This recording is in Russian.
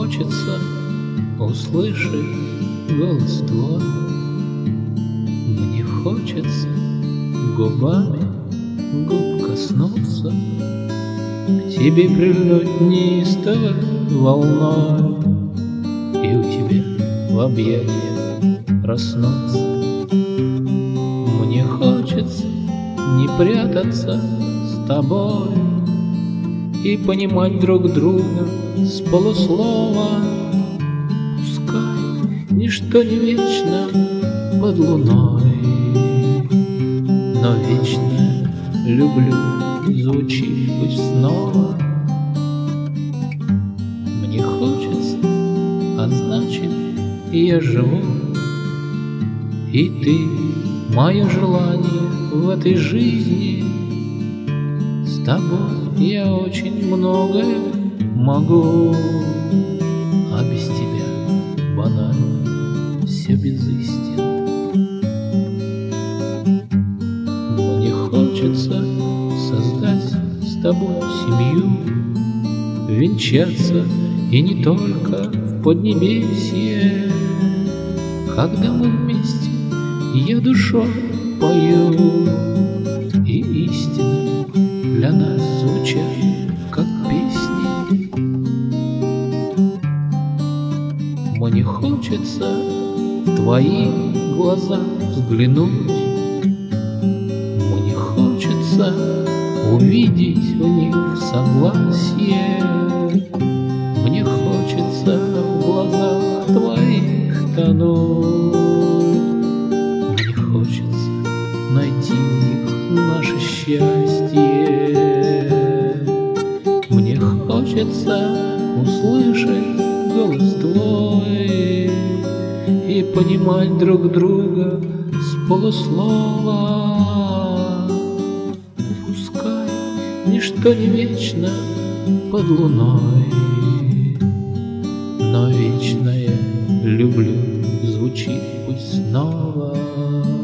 хочется услышать голос твой, мне хочется губами губ коснуться, к тебе прильнуть неистовой волной и у тебя в объятиях проснуться. Мне хочется не прятаться с тобой и понимать друг друга с полуслова. Пускай ничто не вечно под луной, но вечно люблю звучит пусть снова. Мне хочется, а значит я живу, и ты мое желание в этой жизни. С тобой я очень многое могу, а без тебя банально все без истин. Мне хочется создать с тобой семью, венчаться и не только в Поднебесье. Когда мы вместе, я душой пою, и истины для нас звучат, как песни. Мне хочется в твои глаза взглянуть, мне хочется увидеть в них согласие, мне хочется в глазах твоих тонуть, мне хочется найти в них наше счастье, мне хочется услышать голос твой и понимать друг друга с полуслова. Пускай ничто не вечно под луной, но вечное люблю звучит пусть снова.